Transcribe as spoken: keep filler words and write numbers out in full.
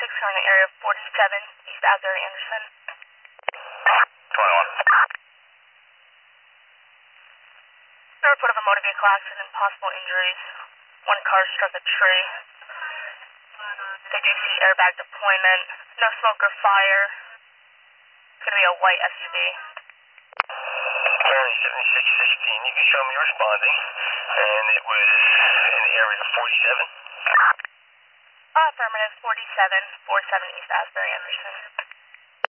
six are in the area of forty-seven, East Asbury Anderson. twenty-one. A report of a motor vehicle accident, possible injuries. One car struck a tree. They do see airbag deployment. No smoke or fire. It's going to be a white S U V. County seventy-six sixteen, you can show me responding. And it was in the area of forty-seven. Uh, affirmative, forty-seven, forty-seven East Asbury Anderson.